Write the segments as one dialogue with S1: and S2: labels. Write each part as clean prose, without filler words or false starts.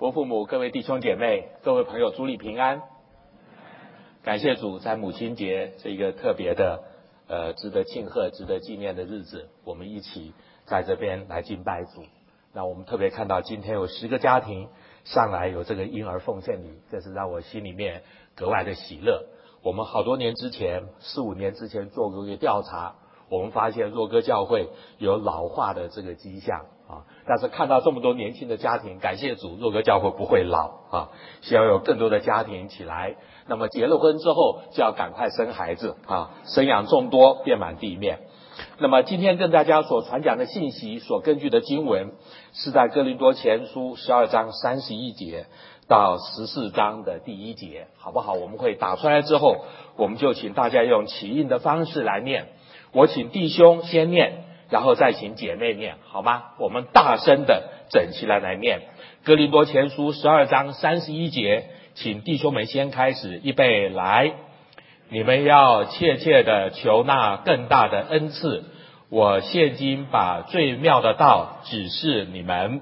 S1: 做父母，各位弟兄姐妹，各位朋友，主里平安。感谢主，在母亲节这个特别的值得庆贺、值得纪念的日子，我们一起在这边来敬拜主。那我们特别看到今天有10个家庭上来有这个婴儿奉献礼，这是让我心里面格外的喜乐。我们好多年之前，4、5年之前做过一个调查，我们发现若歌教会有老化的这个迹象啊，但是看到这么多年轻的家庭，感谢主，若歌教会不会老啊，希望有更多的家庭起来。那么结了婚之后就要赶快生孩子啊，生养众多，遍满地面。那么今天跟大家所传讲的信息所根据的经文是在哥林多前书12章31节到14章的第1节，好不好？我们会打出来之后，我们就请大家用起印的方式来念，我请弟兄先念，然后再请姐妹念，好吗？我们大声的整齐来念哥林多前书12章31节，请弟兄们先开始，预备来。你们要切切的求那更大的恩赐，我现今把最妙的道指示你们。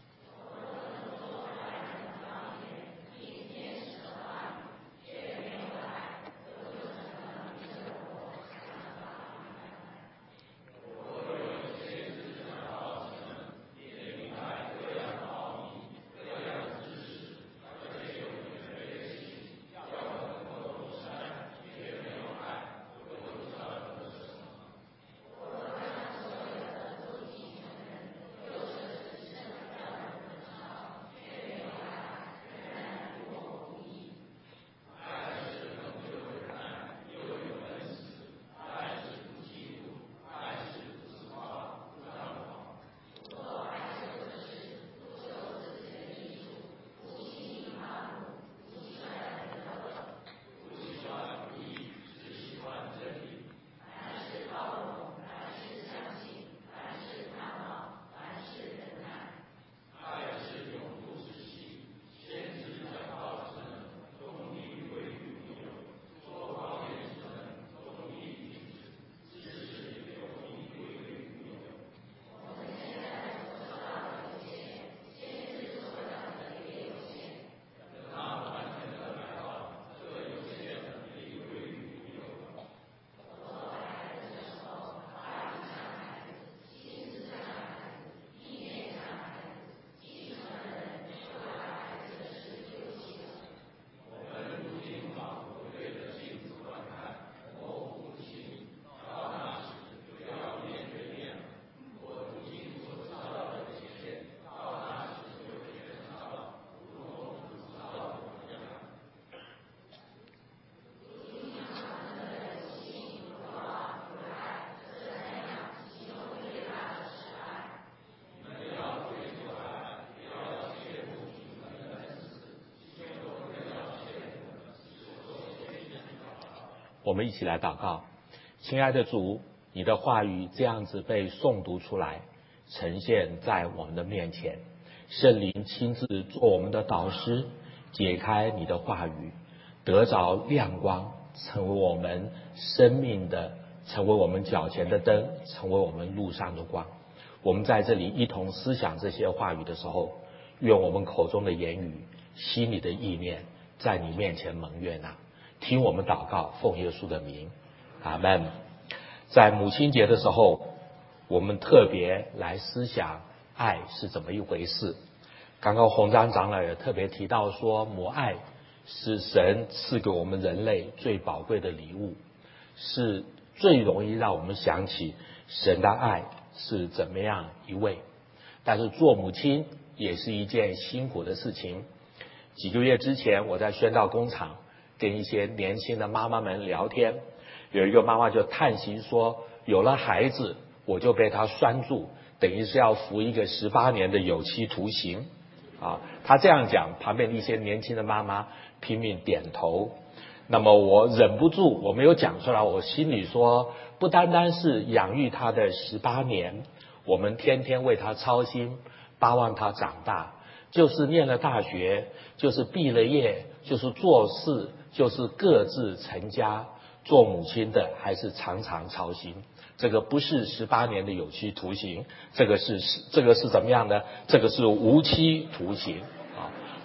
S1: 我们一起来祷告。亲爱的主，你的话语这样子被诵读出来，呈现在我们的面前，圣灵亲自做我们的导师，解开你的话语，得着亮光，成为我们生命的，成为我们脚前的灯，成为我们路上的光。我们在这里一同思想这些话语的时候，愿我们口中的言语，心里的意念，在你面前蒙悦纳。听我们祷告，奉耶稣的名，阿们。在母亲节的时候，我们特别来思想爱是怎么一回事。刚刚洪章长老也特别提到说，母爱是神赐给我们人类最宝贵的礼物，是最容易让我们想起神的爱是怎么样一位。但是做母亲也是一件辛苦的事情。几个月之前，我在宣道工厂跟一些年轻的妈妈们聊天，有一个妈妈就叹息说，有了孩子我就被他拴住，等于是要服一个18年的有期徒刑啊。她这样讲，旁边的一些年轻的妈妈拼命点头。那么我忍不住，我没有讲出来，我心里说，不单单是养育他的18年，我们天天为他操心，巴望他长大，就是念了大学，就是毕了业，就是做事，就是各自成家，做母亲的还是常常操心。这个不是18年的有期徒刑，这个是怎么样呢？这个是无期徒刑啊！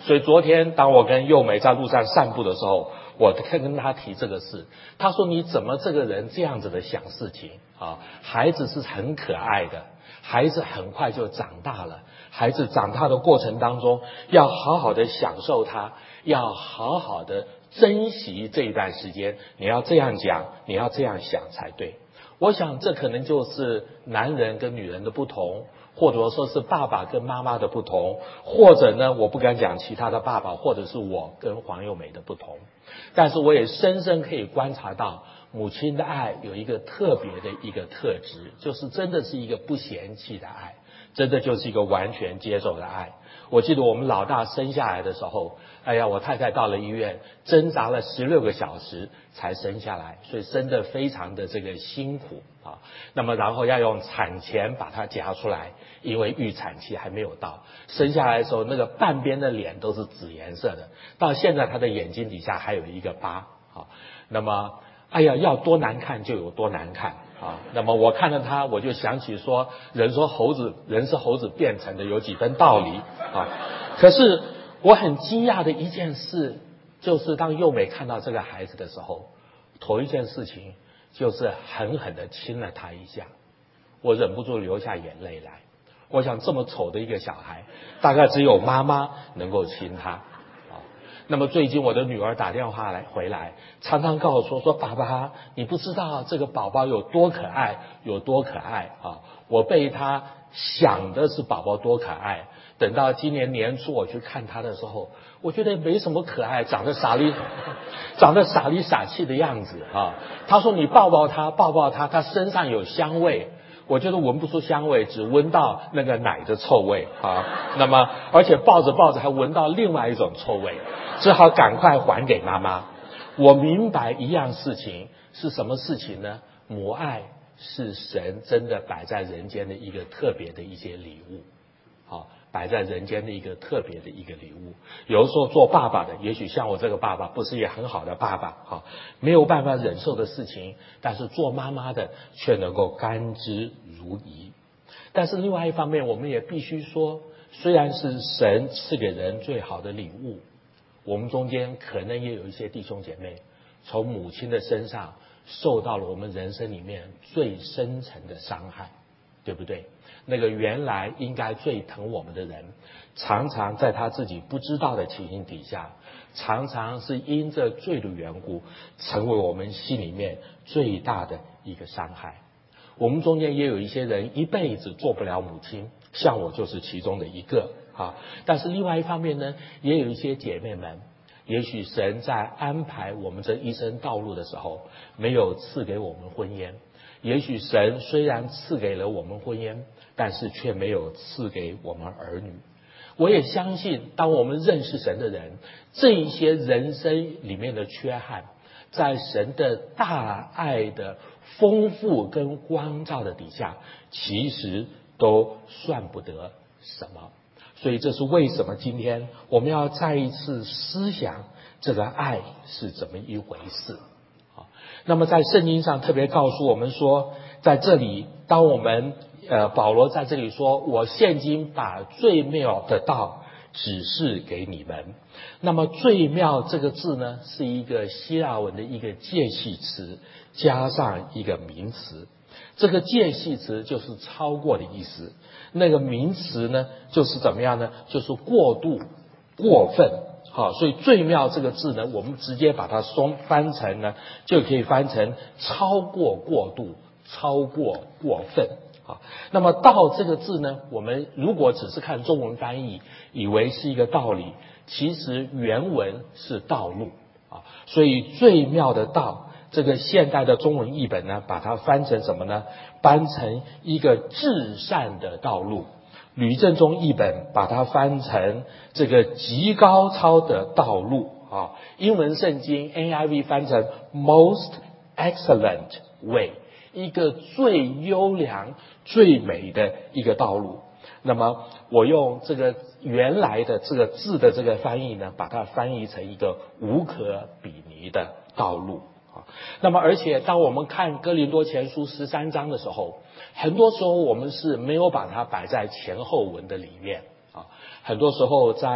S1: 所以昨天当我跟幼美在路上散步的时候，我跟他提这个事，他说你怎么这个人这样子的想事情啊？孩子是很可爱的，孩子很快就长大了，孩子长大的过程当中要好好的享受他，要好好的珍惜这一段时间，你要这样讲，你要这样想才对。我想这可能就是男人跟女人的不同，或者说是爸爸跟妈妈的不同，或者呢，我不敢讲其他的爸爸，或者是我跟黄幼美的不同。但是我也深深可以观察到，母亲的爱有一个特别的一个特质，就是真的是一个不嫌弃的爱，真的就是一个完全接受的爱。我记得我们老大生下来的时候，哎呀，我太太到了医院挣扎了16个小时才生下来，所以生得非常的这个辛苦啊。那么然后要用产钳把它夹出来，因为预产期还没有到。生下来的时候，那个半边的脸都是紫颜色的，到现在他的眼睛底下还有一个疤啊。那么哎呀，要多难看就有多难看啊！那么我看到他，我就想起说，人是猴子变成的，有几分道理啊。可是我很惊讶的一件事，就是当幼美看到这个孩子的时候，头一件事情就是狠狠的亲了他一下，我忍不住流下眼泪来。我想这么丑的一个小孩，大概只有妈妈能够亲他。那么最近我的女儿打电话回来，常常告诉我说爸爸，你不知道这个宝宝有多可爱，有多可爱啊！我被他想的是宝宝多可爱，等到今年年初我去看他的时候，我觉得没什么可爱，长得傻里傻气的样子啊。他说你抱抱他，他身上有香味。我觉得闻不出香味，只闻到那个奶的臭味啊。那么而且抱着抱着还闻到另外一种臭味，只好赶快还给妈妈。我明白一样事情是什么事情呢？母爱是神真的摆在人间的一个特别的一些礼物，好，摆在人间的一个特别的一个礼物。有的时候做爸爸的，也许像我这个爸爸不是也很好的爸爸，好，没有办法忍受的事情，但是做妈妈的却能够甘之如饴。但是另外一方面，我们也必须说，虽然是神赐给人最好的礼物，我们中间可能也有一些弟兄姐妹从母亲的身上受到了我们人生里面最深层的伤害，对不对？那个原来应该最疼我们的人，常常在他自己不知道的情形底下，常常是因着罪的缘故，成为我们心里面最大的一个伤害。我们中间也有一些人一辈子做不了母亲，像我就是其中的一个啊。但是另外一方面呢，也有一些姐妹们，也许神在安排我们这一生道路的时候，没有赐给我们婚姻。也许神虽然赐给了我们婚姻，但是却没有赐给我们儿女。我也相信，当我们认识神的人，这一些人生里面的缺憾，在神的大爱的丰富跟光照的底下，其实都算不得什么。所以这是为什么今天我们要再一次思想这个爱是怎么一回事。那么在圣经上特别告诉我们说，在这里当我们保罗在这里说，我现今把最妙的道指示给你们。那么最妙这个字呢，是一个希腊文的一个介系词加上一个名词，这个介系词就是超过的意思，那个名词呢就是怎么样呢，就是过度过分。好，所以最妙这个字呢，我们直接把它翻成呢，就可以翻成超过过度，超过过分。好，那么道这个字呢，我们如果只是看中文翻译，以为是一个道理，其实原文是道路啊。所以最妙的道，这个现代的中文译本呢，把它翻成什么呢？翻成一个至善的道路。吕正中译本把它翻成这个极高超的道路啊，英文圣经 NIV 翻成 most excellent way， 一个最优良最美的一个道路。那么我用这个原来的这个字的这个翻译呢，把它翻译成一个无可比拟的道路啊。那么而且当我们看哥林多前书13章的时候，很多时候我们是没有把它摆在前后文的里面啊。很多时候在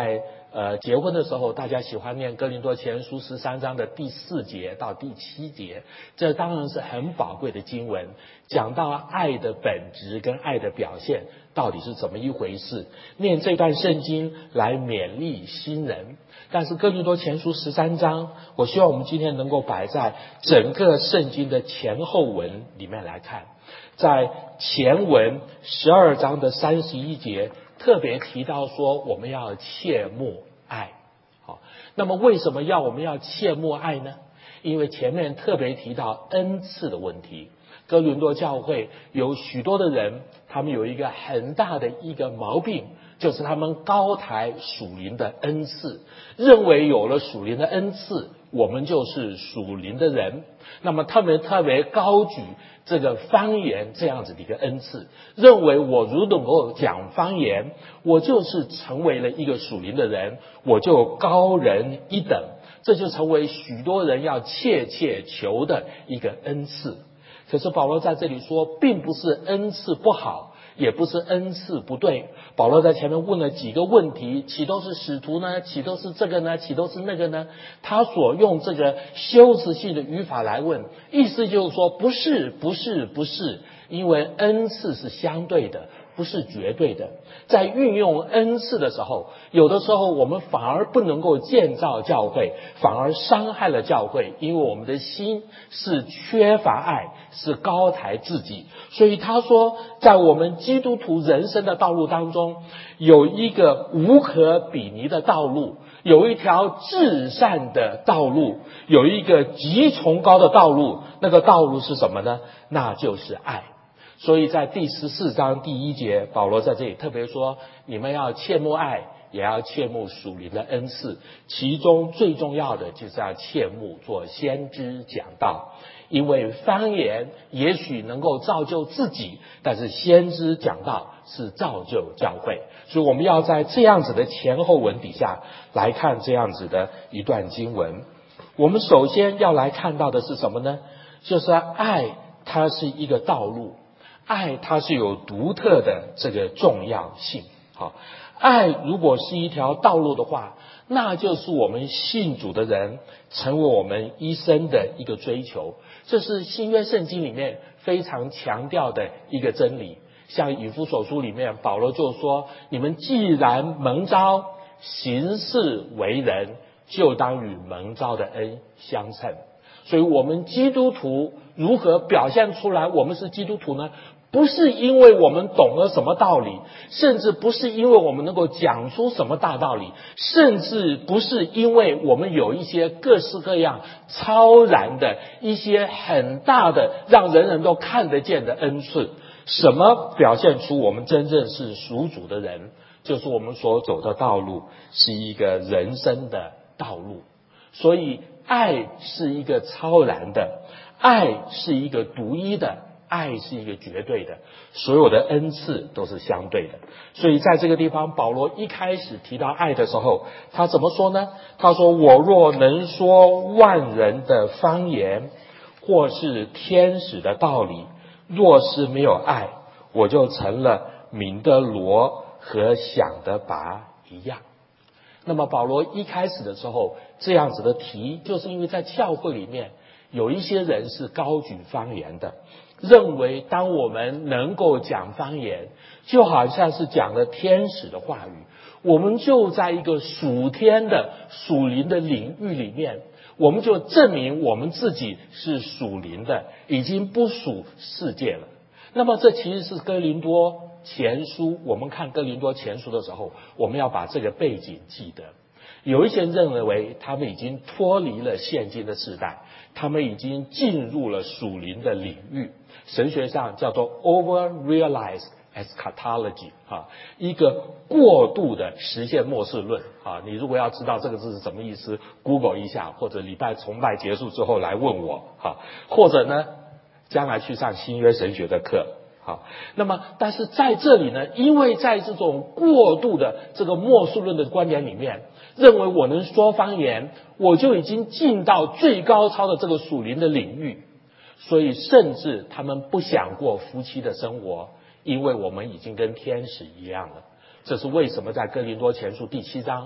S1: 结婚的时候，大家喜欢念哥林多前书13章的第4节到第7节，这当然是很宝贵的经文，讲到爱的本质跟爱的表现到底是怎么一回事。念这段圣经来勉励新人。但是哥林多前书13章，我希望我们今天能够摆在整个圣经的前后文里面来看。在前文12章的31节特别提到说我们要切慕爱。好，那么为什么我们要切慕爱呢？因为前面特别提到恩赐的问题。哥林多教会有许多的人，他们有一个很大的一个毛病，就是他们高抬属灵的恩赐，认为有了属灵的恩赐，我们就是属灵的人。那么他们特别高举这个方言这样子的一个恩赐，认为我如能够讲方言，我就是成为了一个属灵的人，我就高人一等，这就成为许多人要切切求的一个恩赐。可是保罗在这里说，并不是恩赐不好，也不是恩赐不对。保罗在前面问了几个问题，岂都是使徒呢？岂都是这个呢？岂都是那个呢？他所用这个修辞性的语法来问，意思就是说不是，因为恩赐是相对的，不是绝对的。在运用恩赐的时候，有的时候我们反而不能够建造教会，反而伤害了教会，因为我们的心是缺乏爱，是高抬自己。所以他说，在我们基督徒人生的道路当中，有一个无可比拟的道路，有一条至善的道路，有一个极崇高的道路。那个道路是什么呢？那就是爱。所以在第14章第1节，保罗在这里特别说，你们要切慕爱，也要切慕属灵的恩赐，其中最重要的就是要切慕做先知讲道。因为方言也许能够造就自己，但是先知讲道是造就教会。所以我们要在这样子的前后文底下来看这样子的一段经文。我们首先要来看到的是什么呢？就是爱它是一个道路，爱它是有独特的这个重要性。好，爱如果是一条道路的话，那就是我们信主的人成为我们一生的一个追求。这是新约圣经里面非常强调的一个真理。像以弗所书里面，保罗就说，你们既然蒙召行事为人，就当与蒙召的恩相称。所以我们基督徒如何表现出来我们是基督徒呢？不是因为我们懂了什么道理，甚至不是因为我们能够讲出什么大道理，甚至不是因为我们有一些各式各样超然的一些很大的让人人都看得见的恩赐。什么表现出我们真正是属主的人？就是我们所走的道路是一个人生的道路。所以爱是一个超然的，爱是一个独一的，爱是一个绝对的，所有的恩赐都是相对的。所以在这个地方，保罗一开始提到爱的时候，他怎么说呢？他说，我若能说万人的方言，或是天使的道理，若是没有爱，我就成了鸣的锣和响的拔一样。那么保罗一开始的时候这样子的提，就是因为在教会里面有一些人是高举方言的，认为当我们能够讲方言，就好像是讲了天使的话语，我们就在一个属天的属灵的领域里面，我们就证明我们自己是属灵的，已经不属世界了。那么这其实是哥林多前书，我们看哥林多前书的时候，我们要把这个背景记得。有一些人认为他们已经脱离了现今的时代，他们已经进入了属灵的领域，神学上叫做 over-realized eschatology， 一个过度的实现末世论。你如果要知道这个字是什么意思， Google 一下，或者礼拜崇拜结束之后来问我，或者呢将来去上新约神学的课。好，那么但是在这里呢，因为在这种过度的这个末世论的观点里面，认为我能说方言，我就已经进到最高超的这个属灵的领域，所以甚至他们不想过夫妻的生活，因为我们已经跟天使一样了。这是为什么在哥林多前书第7章，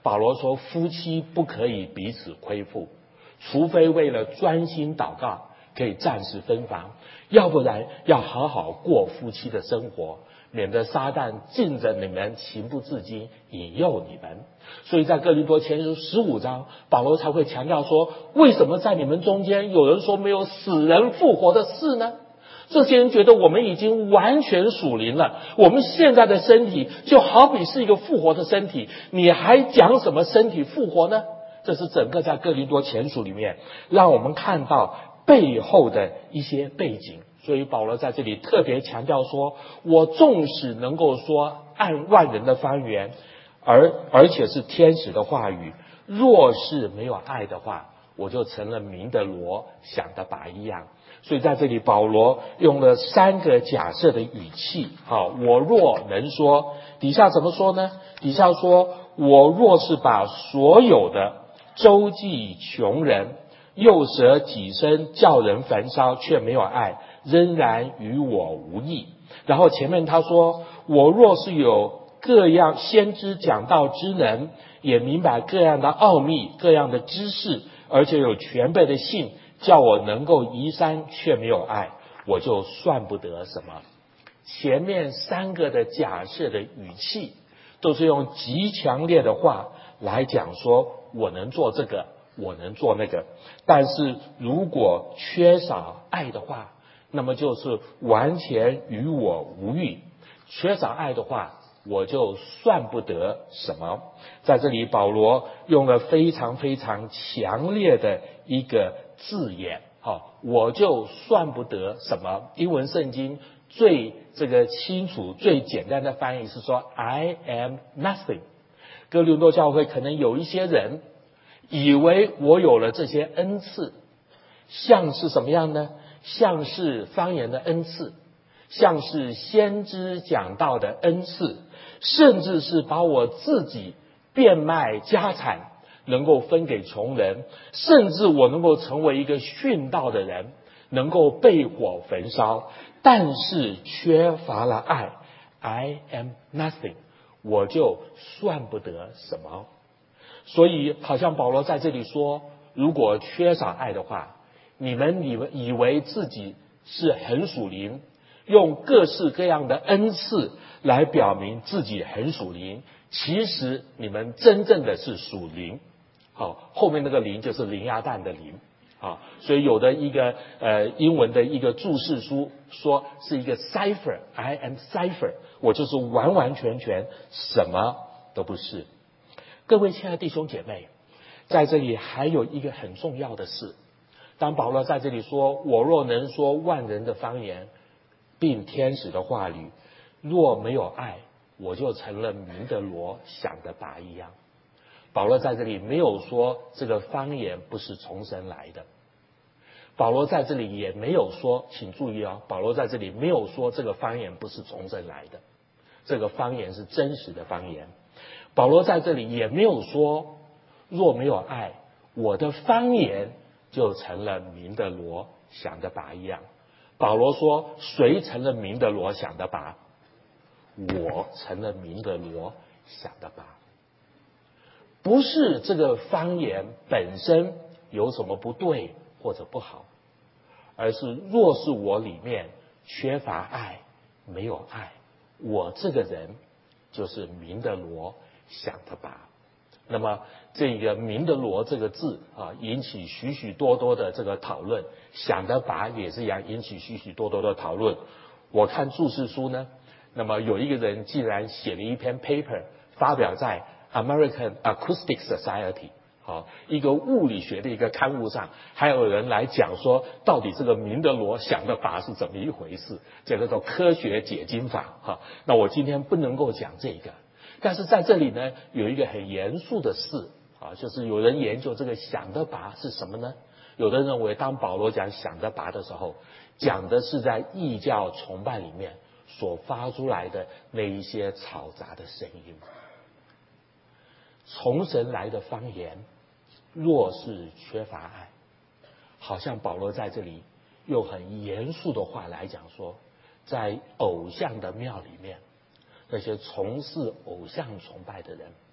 S1: 保罗说，夫妻不可以彼此亏负，除非为了专心祷告，可以暂时分房，要不然要好好过夫妻的生活，免得撒旦尽着你们情不自禁，引诱你们。所以在哥林多前书15章，保罗才会强调说，为什么在你们中间有人说没有死人复活的事呢？这些人觉得我们已经完全属灵了，我们现在的身体就好比是一个复活的身体，你还讲什么身体复活呢？这是整个在哥林多前书里面让我们看到背后的一些背景。所以保罗在这里特别强调说，我纵使能够说按万人的方言，而且是天使的话语，若是没有爱的话，我就成了鸣的锣，响的钹一样。所以在这里保罗用了3个假设的语气，我若能说，底下怎么说呢？底下说，我若是把所有的周济穷人，又舍己身叫人焚烧，却没有爱，仍然与我无益。然后前面他说，我若是有各样先知讲道之能，也明白各样的奥秘，各样的知识，而且有全备的信，叫我能够移山，却没有爱，我就算不得什么。前面3个的假设的语气都是用极强烈的话来讲说，我能做这个，我能做那个。但是如果缺少爱的话，那么就是完全与我无益。缺少爱的话，我就算不得什么。在这里保罗用了非常非常强烈的一个字眼，我就算不得什么。英文圣经最清楚最简单的翻译是说 I am nothing。 哥林多教会可能有一些人以为我有了这些恩赐，像是什么样呢？像是方言的恩赐，像是先知讲道的恩赐，甚至是把我自己变卖家产能够分给穷人，甚至我能够成为一个殉道的人，能够被火焚烧，但是缺乏了爱， I am nothing， 我就算不得什么。所以好像保罗在这里说，如果缺少爱的话，你们以为自己是很属灵，用各式各样的恩赐来表明自己很属灵，其实你们真正的是属灵。后面那个灵就是灵鸭蛋的灵。所以有的一个英文的一个注释书说是一个 cipher， I am cipher， 我就是完完全全什么都不是。各位亲爱的弟兄姐妹，在这里还有一个很重要的事，当保罗在这里说，我若能说万人的方言，并天使的话语，若没有爱，我就成了鸣的锣，响的钹一样。保罗在这里没有说这个方言不是从神来的，保罗在这里也没有说，请注意保罗在这里没有说这个方言不是从神来的，这个方言是真实的方言。保罗在这里也没有说，若没有爱，我的方言就成了鸣的锣，响的钹一样。保罗说，谁成了鸣的锣，响的钹？我成了鸣的锣，响的钹。不是这个方言本身有什么不对或者不好，而是若是我里面缺乏爱，没有爱，我这个人就是鸣的锣，响的钹。那么这个鸣的锣这个字引起许许多多的这个讨论，响的钹也是一样引起许许多多的讨论。我看注释书呢，那么有一个人竟然写了一篇 paper 发表在 American Acoustic Society， 一个物理学的一个刊物上，还有人来讲说到底这个鸣的锣响的钹是怎么一回事，这个叫科学解经法。那我今天不能够讲这个，但是在这里呢，有一个很严肃的事就是有人研究这个响的钹是什么呢？有的人认为，当保罗讲响的钹的时候，讲的是在异教崇拜里面所发出来的那一些嘈杂的声音。从神来的方言，若是缺乏爱，好像保罗在这里用很严肃的话来讲说，在偶像的庙里面，那些从事偶像崇拜的人，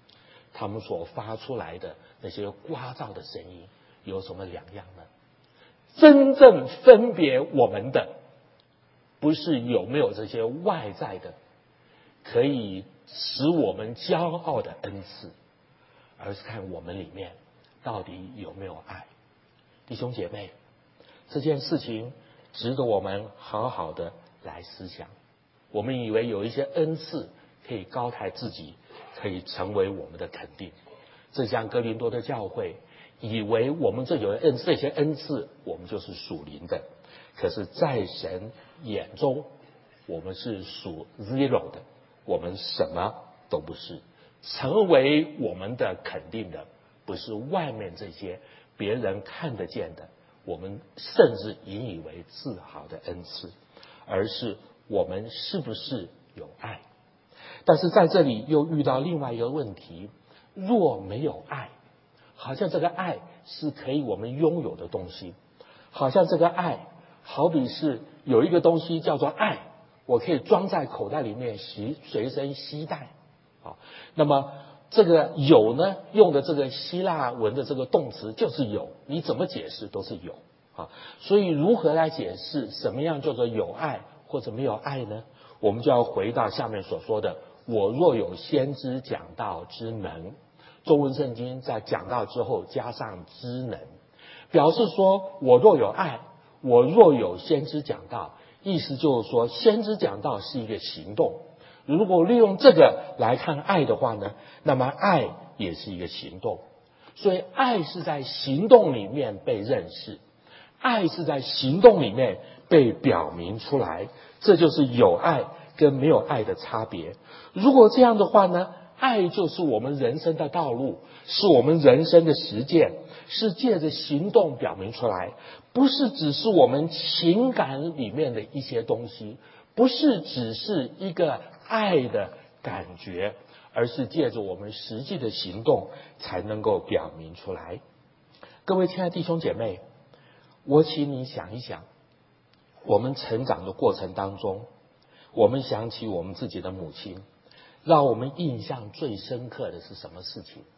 S1: 他们所发出来的那些聒噪的声音有什么两样呢？真正分别我们的，不是有没有这些外在的可以使我们骄傲的恩赐，而是看我们里面到底有没有爱。弟兄姐妹，这件事情值得我们好好的来思想。我们以为有一些恩赐可以高抬自己，可以成为我们的肯定。这像哥林多的教会，以为我们这些恩赐，我们就是属灵的。可是在神眼中，我们是属 zero 的，我们什么都不是。成为我们的肯定的，不是外面这些别人看得见的，我们甚至引以为自豪的恩赐，而是我们是不是有爱。但是在这里又遇到另外一个问题，若没有爱，好像这个爱是可以我们拥有的东西，好像这个爱好比是有一个东西叫做爱，我可以装在口袋里面随身携带。那么这个有呢，用的这个希腊文的这个动词就是有，你怎么解释都是有。所以如何来解释什么样叫做有爱或者没有爱呢？我们就要回到下面所说的，我若有先知讲道之能。中文圣经在讲道之后加上之能，表示说我若有爱，我若有先知讲道，意思就是说先知讲道是一个行动。如果利用这个来看爱的话呢，那么爱也是一个行动。所以爱是在行动里面被认识，爱是在行动里面被表明出来，这就是有爱跟没有爱的差别。如果这样的话呢，爱就是我们人生的道路，是我们人生的实践，是借着行动表明出来，不是只是我们情感里面的一些东西，不是只是一个爱的感觉，而是借着我们实际的行动才能够表明出来。各位亲爱的弟兄姐妹，我请你想一想，我们成长的过程当中，我们想起我们自己的母亲，让我们印象最深刻的是什么事情？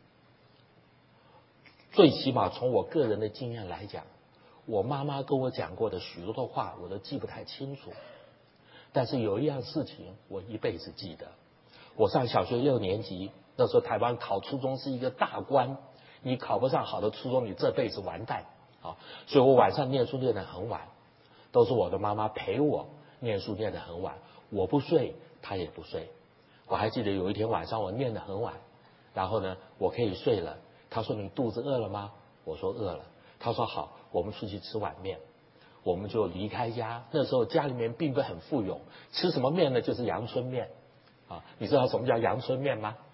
S1: 最起码从我个人的经验来讲，我妈妈跟我讲过的许多的话我都记不太清楚，但是有一样事情我一辈子记得。我上小学6年级，那时候台湾考初中是一个大关，你考不上好的初中，你这辈子完蛋。所以我晚上念书念得很晚，都是我的妈妈陪我念书念得很晚，我不睡她也不睡。我还记得有一天晚上我念得很晚，然后呢我可以睡了，她说你肚子饿了吗？我说饿了。她说好，我们出去吃碗面。我们就离开家，那时候家里面并不很富有，吃什么面呢？就是阳春面。你知道什么叫阳春面吗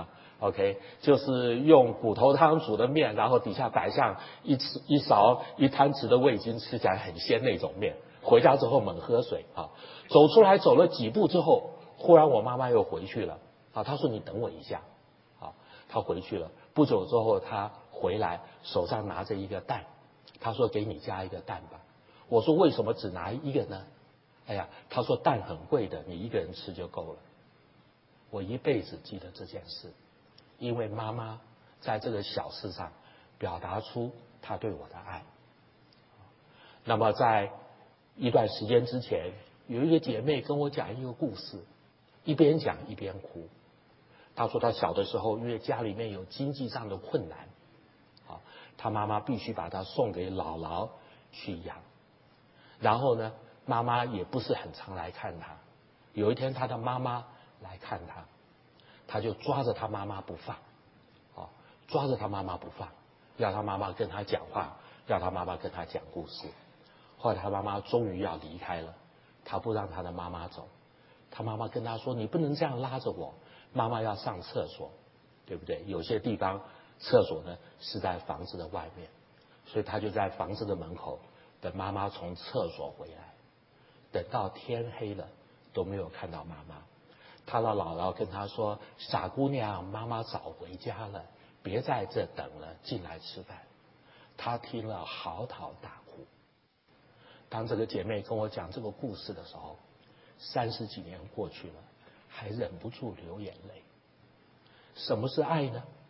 S1: ？OK， 就是用骨头汤煮的面，然后底下摆上一滩匙的味精，吃起来很鲜那种面。回家之后猛喝水。走出来走了几步之后，忽然我妈妈又回去了。她说你等我一下。她回去了，不久之后她回来，手上拿着一个蛋，她说给你加一个蛋吧。我说为什么只拿一个呢？她说蛋很贵的，你一个人吃就够了。我一辈子记得这件事，因为妈妈在这个小事上表达出她对我的爱。那么在一段时间之前，有一个姐妹跟我讲一个故事，一边讲一边哭。她说她小的时候因为家里面有经济上的困难，她妈妈必须把她送给姥姥去养。然后呢，妈妈也不是很常来看她。有一天她的妈妈来看她，她就抓着她妈妈不放，抓着她妈妈不放，要她妈妈跟她讲话，要她妈妈跟她讲故事。后来她妈妈终于要离开了，她不让她的妈妈走。她妈妈跟她说，你不能这样拉着我，妈妈要上厕所，对不对？有些地方厕所呢是在房子的外面，所以她就在房子的门口等妈妈从厕所回来。等到天黑了都没有看到妈妈。她的姥姥跟她说，傻姑娘，妈妈早回家了，别在这等了，进来吃饭。她听了嚎啕大哭。当这个姐妹跟我讲这个故事的时候，30几年过去了，还忍不住流眼泪。什么是爱呢？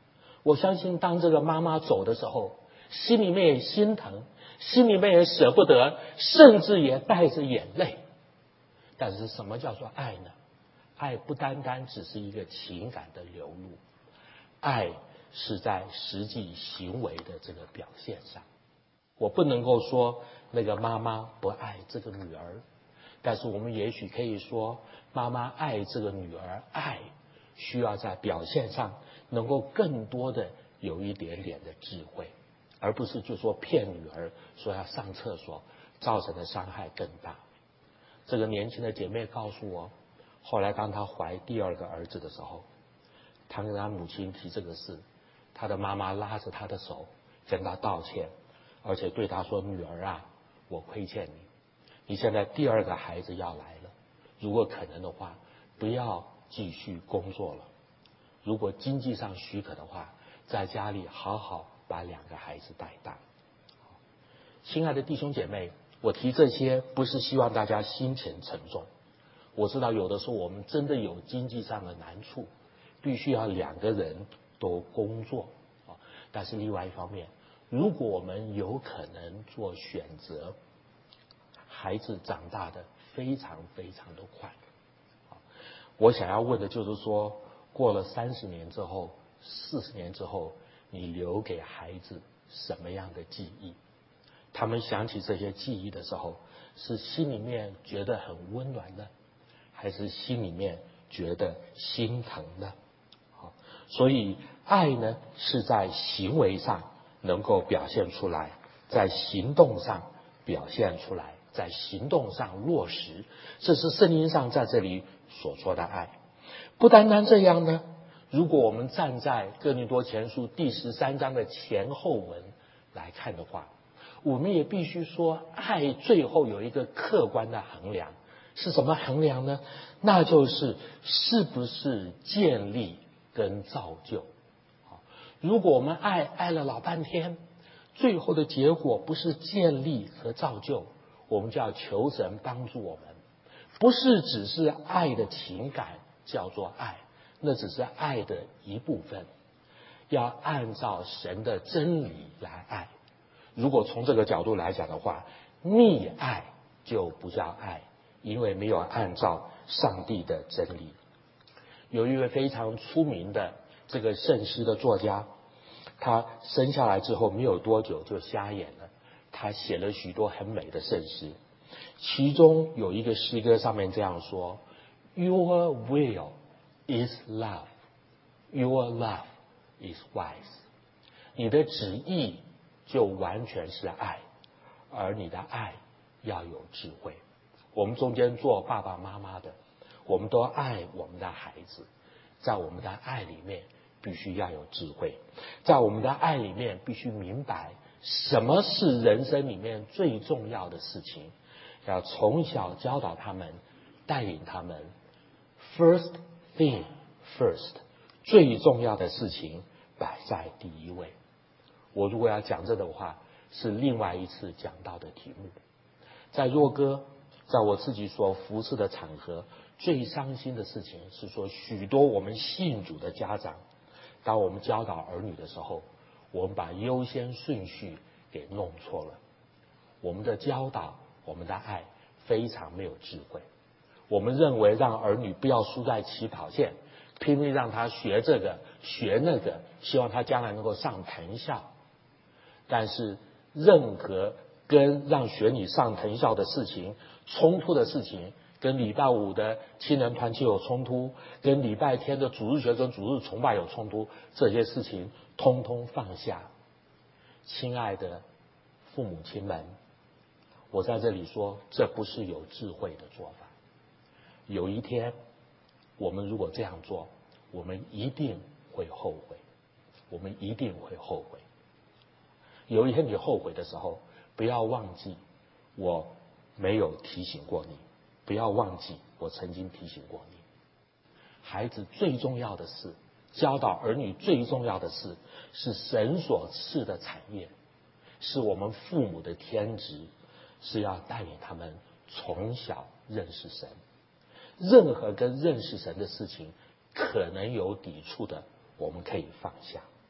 S1: 我相信当这个妈妈走的时候，心里面也心疼，心里面也舍不得，甚至也带着眼泪。但是什么叫做爱呢？爱不单单只是一个情感的流露，爱是在实际行为的这个表现上。我不能够说那个妈妈不爱这个女儿，但是我们也许可以说，妈妈爱这个女儿，爱需要在表现上能够更多的有一点点的智慧，而不是就说骗女儿说要上厕所，造成的伤害更大。这个年轻的姐妹告诉我，后来当她怀第二个儿子的时候，她跟她母亲提这个事，她的妈妈拉着她的手跟她道歉，而且对她说，女儿啊，我亏欠你，你现在第二个孩子要来了，如果可能的话，不要继续工作了，如果经济上许可的话，在家里好好把两个孩子带大。亲爱的弟兄姐妹，我提这些不是希望大家心情沉重，我知道有的时候我们真的有经济上的难处，必须要两个人都工作，但是另外一方面，如果我们有可能做选择，孩子长大的非常非常的快。我想要问的就是说，过了30年之后，40年之后，你留给孩子什么样的记忆？他们想起这些记忆的时候，是心里面觉得很温暖呢，还是心里面觉得心疼呢？所以爱呢，是在行为上能够表现出来，在行动上表现出来，在行动上落实，这是圣经上在这里所说的爱。不单单这样呢，如果我们站在哥林多前书第13章的前后文来看的话，我们也必须说，爱最后有一个客观的衡量，是什么衡量呢？那就是是不是建立跟造就。如果我们爱了老半天，最后的结果不是建立和造就，我们就要求神帮助我们，不是只是爱的情感叫做爱，那只是爱的一部分，要按照神的真理来爱。如果从这个角度来讲的话，溺爱就不叫爱，因为没有按照上帝的真理。有一位非常出名的这个圣诗的作家，他生下来之后没有多久就瞎眼了，他写了许多很美的圣诗，其中有一个诗歌上面这样说： Your will is love, your love is wise。 你的旨意就完全是爱，而你的爱要有智慧。我们中间做爸爸妈妈的，我们都爱我们的孩子，在我们的爱里面必须要有智慧，在我们的爱里面必须明白什么是人生里面最重要的事情，要从小教导他们，带领他们 first thing first， 最重要的事情摆在第一位。我如果要讲这的话，是另外一次讲到的题目。在若歌，在我自己所服侍的场合，最伤心的事情是说，许多我们信主的家长，当我们教导儿女的时候，我们把优先顺序给弄错了。我们的教导，我们的爱非常没有智慧。我们认为让儿女不要输在起跑线，拼命让他学这个学那个，希望他将来能够上藤校。但是任何跟让学你上藤校的事情冲突的事情，跟礼拜5的青年团契有冲突，跟礼拜天的主日学跟主日崇拜有冲突，这些事情通通放下。亲爱的父母亲们，我在这里说，这不是有智慧的做法。有一天我们如果这样做，我们一定会后悔，我们一定会后悔。有一天你后悔的时候，不要忘记我没有提醒过你，不要忘记我曾经提醒过你。孩子最重要的事，教导儿女最重要的事，是神所赐的产业，是我们父母的天职，是要带领他们从小认识神。任何跟认识神的事情可能有抵触的，我们可以放下。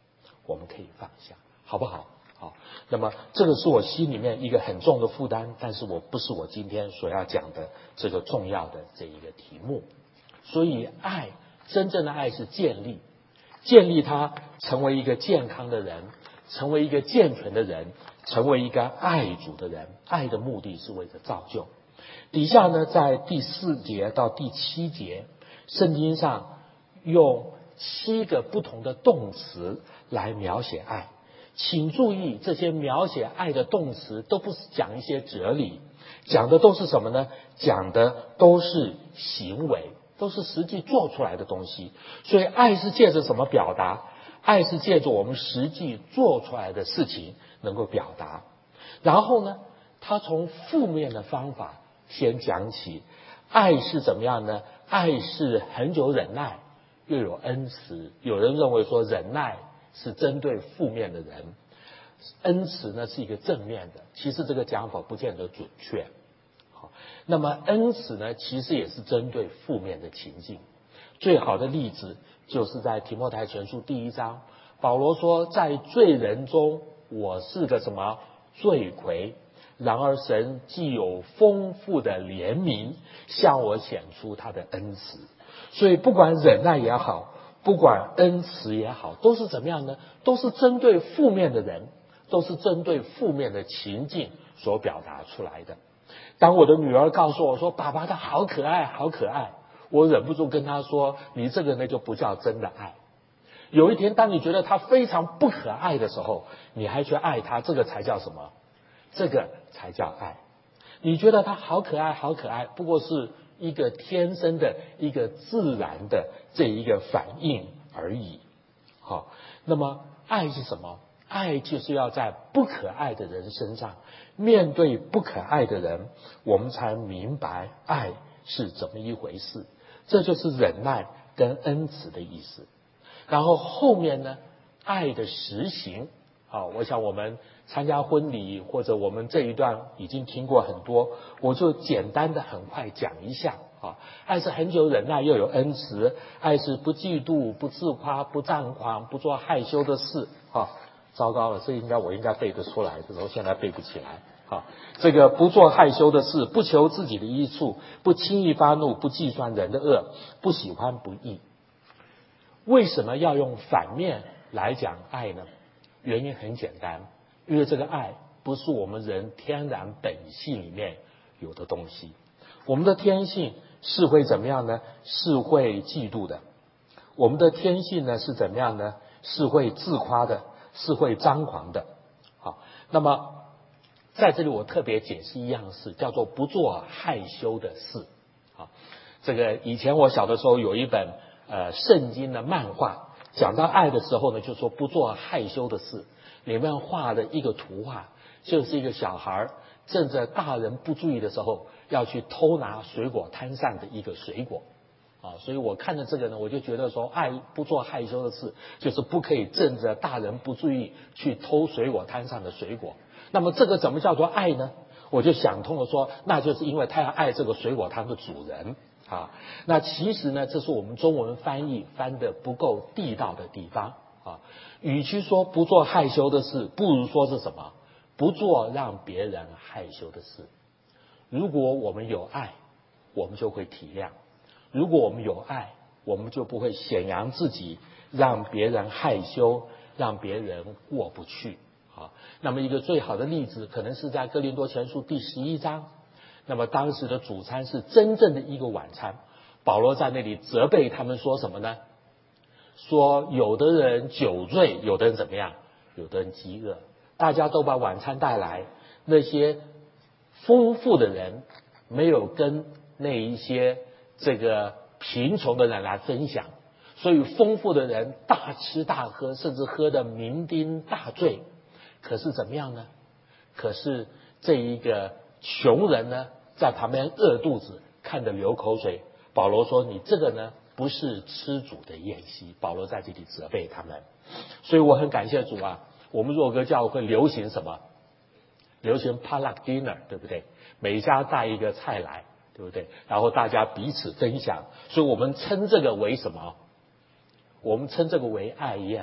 S1: 我们可以放下，好不好？好，那么这个是我心里面一个很重的负担，但是不是我今天所要讲的这个重要的这一个题目。所以爱，真正的爱是建立他成为一个健康的人，成为一个健全的人，成为一个爱主的人。爱的目的是为了造就。底下呢，在第4节到第7节，圣经上用7个不同的动词来描写爱。请注意，这些描写爱的动词都不是讲一些哲理，讲的都是什么呢？讲的都是行为，都是实际做出来的东西。所以爱是借着什么表达？爱是借着我们实际做出来的事情能够表达。然后呢，他从负面的方法先讲起。爱是怎么样呢？爱是很久忍耐，又有恩慈。有人认为说忍耐是针对负面的人，恩慈呢是一个正面的，其实这个讲法不见得准确。好，那么恩慈呢其实也是针对负面的情境。最好的例子就是在提摩太前书第1章，保罗说，在罪人中我是个什么罪魁，然而神既有丰富的怜悯，向我显出他的恩慈。所以不管忍耐也好，不管恩慈也好，都是怎么样呢？都是针对负面的人，都是针对负面的情境所表达出来的。当我的女儿告诉我说，爸爸他好可爱好可爱，我忍不住跟她说，你这个呢就不叫真的爱。有一天当你觉得他非常不可爱的时候，你还去爱他，这个才叫什么？这个才叫爱。你觉得他好可爱好可爱，不过是一个天生的一个自然的这一个反应而已。好，那么爱是什么？爱就是要在不可爱的人身上，面对不可爱的人，我们才明白爱是怎么一回事。这就是忍耐跟恩慈的意思。然后后面呢，爱的实行。我想我们参加婚礼或者我们这一段已经听过很多，我就简单的很快讲一下。爱是很久忍耐又有恩慈，爱是不嫉妒不自夸不张狂不做害羞的事。糟糕了，这我应该背得出来，这时候现在背不起来。这个不做害羞的事，不求自己的益处，不轻易发怒，不计算人的恶，不喜欢不义。为什么要用反面来讲爱呢？原因很简单，因为这个爱不是我们人天然本性里面有的东西。我们的天性是会怎么样呢？是会嫉妒的。我们的天性呢是怎么样呢？是会自夸的，是会张狂的。好，那么在这里我特别解释一样事，叫做不做害羞的事。这个以前我小的时候有一本圣经的漫画，讲到爱的时候呢，就说不做害羞的事。里面画的一个图画，就是一个小孩趁着大人不注意的时候，要去偷拿水果摊上的一个水果。所以我看着这个呢，我就觉得说，爱不做害羞的事，就是不可以趁着大人不注意去偷水果摊上的水果。那么这个怎么叫做爱呢？我就想通了说，那就是因为他要爱这个水果摊的主人。那其实呢，这是我们中文翻译翻得不够地道的地方。与其说不做害羞的事，不如说是什么？不做让别人害羞的事。如果我们有爱，我们就会体谅；如果我们有爱，我们就不会显扬自己，让别人害羞，让别人过不去。那么一个最好的例子，可能是在哥林多前书第11章。那么当时的主餐是真正的一个晚餐，保罗在那里责备他们说什么呢？说有的人酒醉，有的人怎么样？有的人饥饿，大家都把晚餐带来，那些丰富的人没有跟那一些这个贫穷的人来分享，所以丰富的人大吃大喝，甚至喝得酩酊大醉。可是怎么样呢？可是这一个穷人呢，在旁边饿肚子，看得流口水。保罗说，你这个呢不是吃主的宴席。保罗在这里责备他们。所以我很感谢主啊，我们若歌教会流行什么？流行 potluck dinner， 对不对？每家带一个菜来，对不对？然后大家彼此分享。所以我们称这个为什么？我们称这个为爱宴嘛。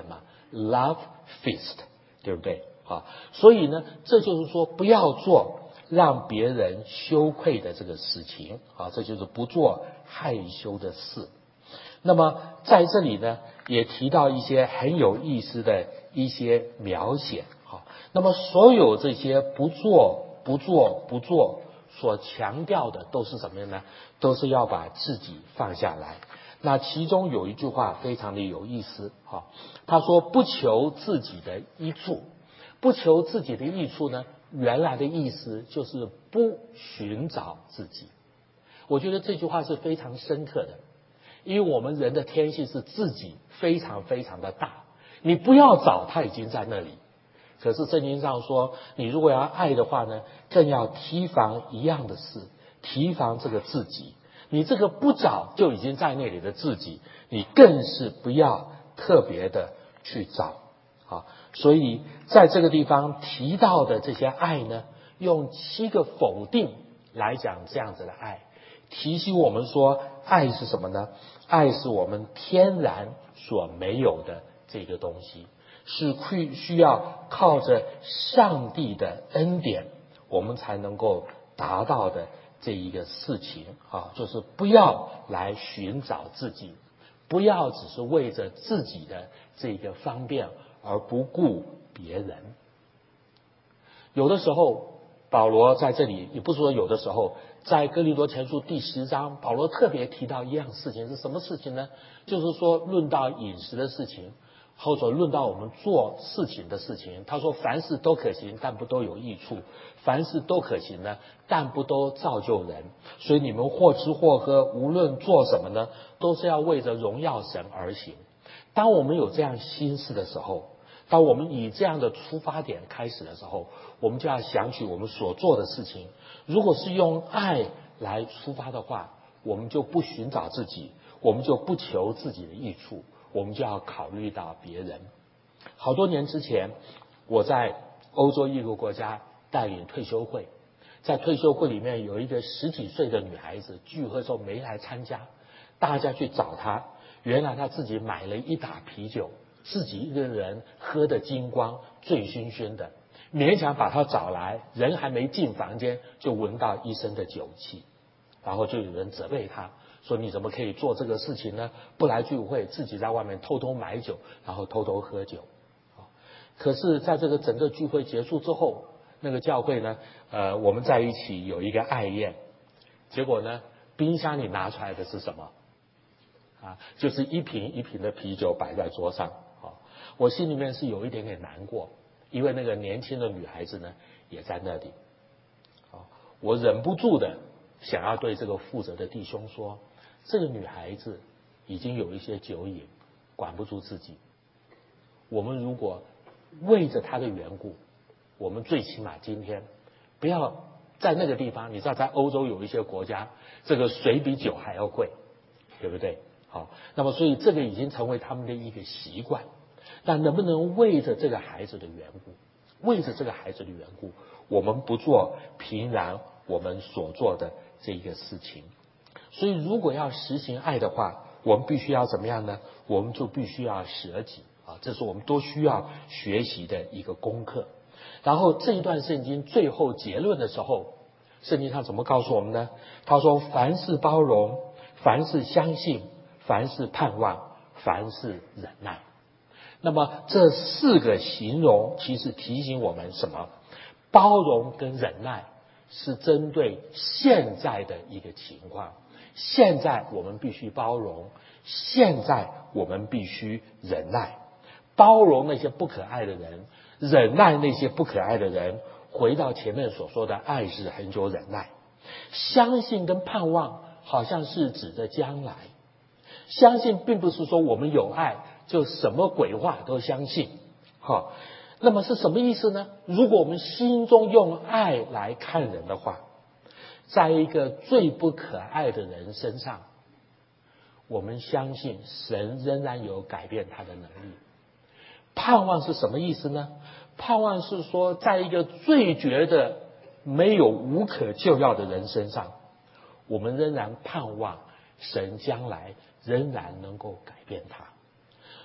S1: love feast， 对不对？所以呢，这就是说不要做让别人羞愧的这个事情，这就是不做害羞的事。那么在这里呢，也提到一些很有意思的一些描写。那么所有这些不做所强调的都是什么呢？都是要把自己放下来。那其中有一句话非常的有意思，他说不求自己的益处。不求自己的益处呢，原来的意思就是不寻找自己。我觉得这句话是非常深刻的，因为我们人的天性是自己非常非常的大，你不要找，它已经在那里。可是圣经上说，你如果要爱的话呢，更要提防一样的事，提防这个自己。你这个不找就已经在那里的自己，你更是不要特别的去找。所以在这个地方提到的这些爱呢，用7个否定来讲这样子的爱，提醒我们说，爱是什么呢？爱是我们天然所没有的这个东西，是需要靠着上帝的恩典，我们才能够达到的这一个事情就是不要来寻找自己，不要只是为着自己的这个方便而不顾别人。有的时候保罗在这里，也不是说有的时候，在哥林多前书第10章，保罗特别提到一样事情，是什么事情呢？就是说论到饮食的事情，或者论到我们做事情的事情，他说凡事都可行，但不都有益处；凡事都可行呢，但不都造就人。所以你们或吃或喝，无论做什么呢，都是要为着荣耀神而行。当我们有这样心思的时候，当我们以这样的出发点开始的时候，我们就要想起我们所做的事情，如果是用爱来出发的话，我们就不寻找自己，我们就不求自己的益处，我们就要考虑到别人。好多年之前，我在欧洲一个国家带领退休会，在退休会里面有一个10几岁的女孩子聚会的时候没来参加，大家去找她，原来她自己买了一打啤酒，自己一个人喝得精光，醉醺醺的，勉强把她找来，人还没进房间就闻到一身的酒气，然后就有人责备她说，你怎么可以做这个事情呢？不来聚会，自己在外面偷偷买酒，然后偷偷喝酒。可是在这个整个聚会结束之后，那个教会呢，我们在一起有一个爱宴，结果呢，冰箱里拿出来的是什么？就是一瓶一瓶的啤酒摆在桌上。我心里面是有一点点难过，因为那个年轻的女孩子呢也在那里。我忍不住的想要对这个负责的弟兄说，这个女孩子已经有一些酒瘾，管不住自己。我们如果为着她的缘故，我们最起码今天不要在那个地方，你知道在欧洲有一些国家，这个水比酒还要贵，对不对？那么所以这个已经成为他们的一个习惯。但能不能为着这个孩子的缘故，为着这个孩子的缘故，我们不做平然我们所做的这一个事情？所以如果要实行爱的话，我们必须要怎么样呢？我们就必须要舍己这是我们都需要学习的一个功课。然后这一段圣经最后结论的时候，圣经上怎么告诉我们呢？他说凡事包容，凡事相信，凡事盼望，凡事忍耐。那么这4个形容其实提醒我们什么？包容跟忍耐是针对现在的一个情况，现在我们必须包容，现在我们必须忍耐。包容那些不可爱的人，忍耐那些不可爱的人。回到前面所说的，爱是恒久忍耐。相信跟盼望好像是指着将来，相信并不是说我们有爱就什么鬼话都相信。那么是什么意思呢？如果我们心中用爱来看人的话，在一个最不可爱的人身上，我们相信神仍然有改变他的能力。盼望是什么意思呢？盼望是说，在一个最觉得没有无可救药的人身上，我们仍然盼望神将来仍然能够改变他。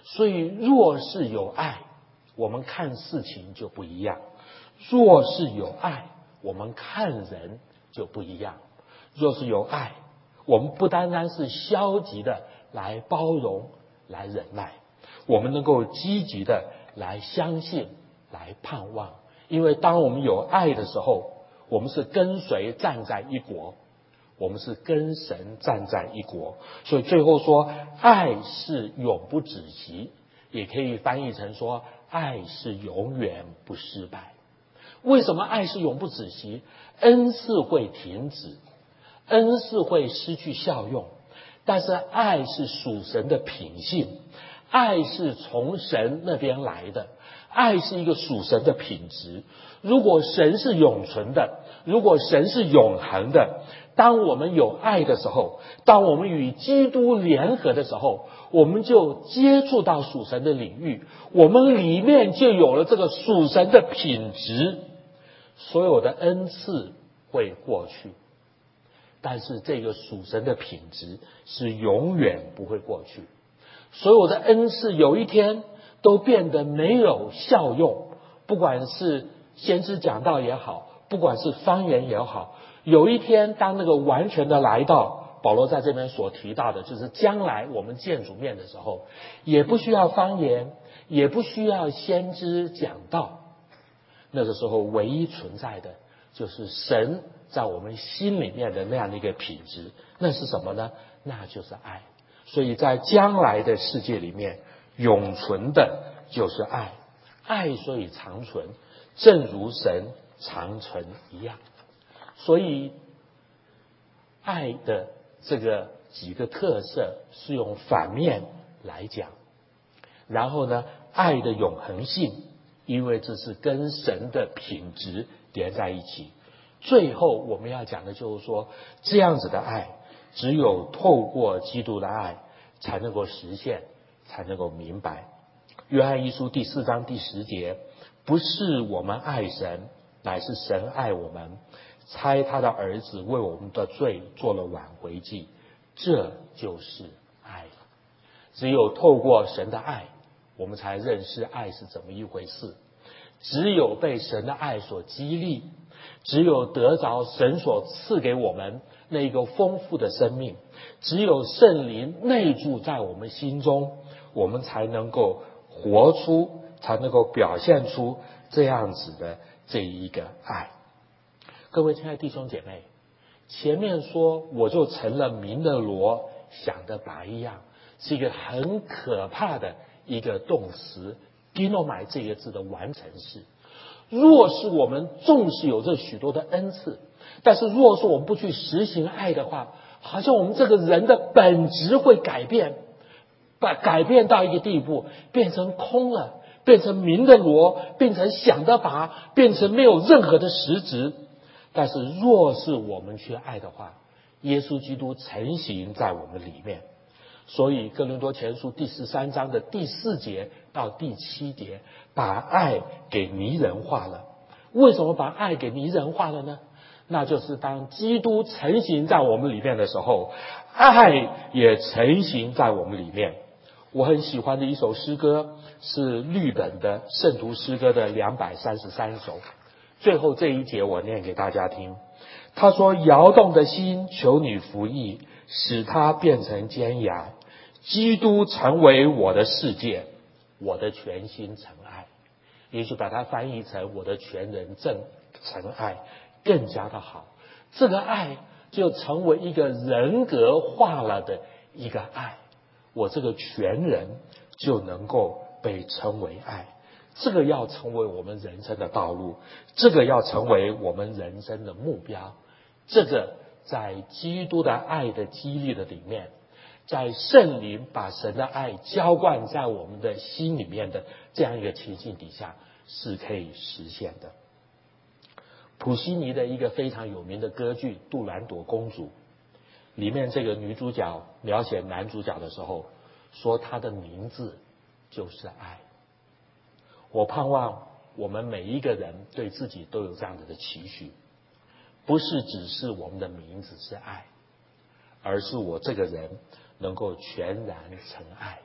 S2: 所以若是有爱，我们看事情就不一样；若是有爱，我们看人就不一样。若是有爱，我们不单单是消极的来包容、来忍耐，我们能够积极的来相信、来盼望。因为当我们有爱的时候，我们是跟随站在一国，我们是跟神站在一国。所以最后说，爱是永不止息，也可以翻译成说，爱是永远不失败。为什么爱是永不止息？恩赐会停止，恩赐会失去效用，但是爱是属神的品性，爱是从神那边来的，爱是一个属神的品质。如果神是永存的，如果神是永恒的，当我们有爱的时候，当我们与基督联合的时候，我们就接触到属神的领域，我们里面就有了这个属神的品质。所有的恩赐会过去，但是这个属神的品质是永远不会过去。所有的恩赐有一天都变得没有效用，不管是先知讲道也好，不管是方言也好，有一天当那个完全的来到，保罗在这边所提到的就是将来我们见主面的时候，也不需要方言，也不需要先知讲道，那个时候唯一存在的就是神在我们心里面的那样的一个品质。那是什么呢？那就是爱。所以在将来的世界里面，永存的就是爱。爱所以长存，正如神长存一样。所以爱的这个几个特色是用反面来讲。然后呢，爱的永恒性，因为这是跟神的品质连在一起。最后我们要讲的就是说，这样子的爱只有透过基督的爱才能够实现，才能够明白。约翰一书第4章第10节，不是我们爱神，乃是神爱我们，差他的儿子为我们的罪做了挽回祭，这就是爱了。只有透过神的爱，我们才认识爱是怎么一回事。只有被神的爱所激励，只有得着神所赐给我们那一个丰富的生命，只有圣灵内住在我们心中，我们才能够活出，才能够表现出这样子的这一个爱。各位亲爱的弟兄姐妹，前面说我就成了明的罗，想的拔一样，是一个很可怕的一个动词 ginomai 这个字的完成式。若是我们纵使有这许多的恩赐，但是若是我们不去实行爱的话，好像我们这个人的本质会改变，改变到一个地步，变成空了，变成明的罗，变成想得拔，变成没有任何的实质。但是若是我们去爱的话，耶稣基督成形在我们里面。所以哥林多前书第13章的第4节到第7节，把爱给拟人化了。为什么把爱给拟人化了呢？那就是当基督成形在我们里面的时候，爱也成形在我们里面。我很喜欢的一首诗歌是律本的圣徒诗歌的233首，最后这一节我念给大家听。他说，摇动的心求你服役，使它变成尖牙，基督成为我的世界，我的全心尘埃。也许把它翻译成我的全人正尘埃更加的好。这个爱就成为一个人格化了的一个爱，我这个全人就能够被称为爱。这个要成为我们人生的道路，这个要成为我们人生的目标。这个在基督的爱的激励的里面，在圣灵把神的爱浇灌在我们的心里面的这样一个情境底下是可以实现的。普希尼的一个非常有名的歌剧《杜兰朵公主》里面，这个女主角描写男主角的时候说，她的名字就是爱。我盼望我们每一个人对自己都有这样子的期许，不是只是我们的名字是爱，而是我这个人能够全然成爱。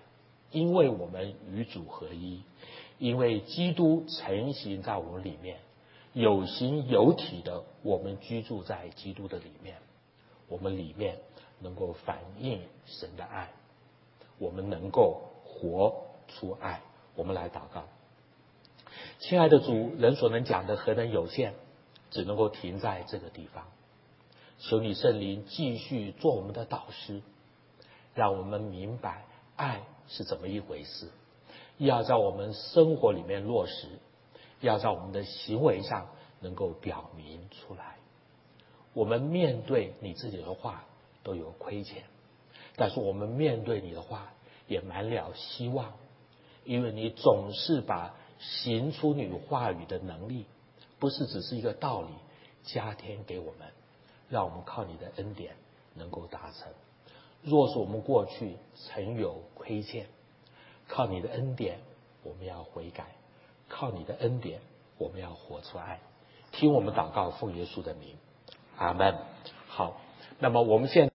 S2: 因为我们与主合一，因为基督成形在我们里面，有形有体的我们居住在基督的里面，我们里面能够反映神的爱，我们能够活出爱。我们来祷告。亲爱的主，人所能讲的何等有限，只能够停在这个地方。求你圣灵继续做我们的导师，让我们明白爱是怎么一回事，要在我们生活里面落实，要在我们的行为上能够表明出来。我们面对你自己的话都有亏欠，但是我们面对你的话也满了希望，因为你总是把行出你话语的能力，不是只是一个道理，加添给我们，让我们靠你的恩典能够达成。若是我们过去曾有亏欠，靠你的恩典我们要悔改，靠你的恩典我们要活出爱。听我们祷告，奉耶稣的名，阿们。好，那么我们现在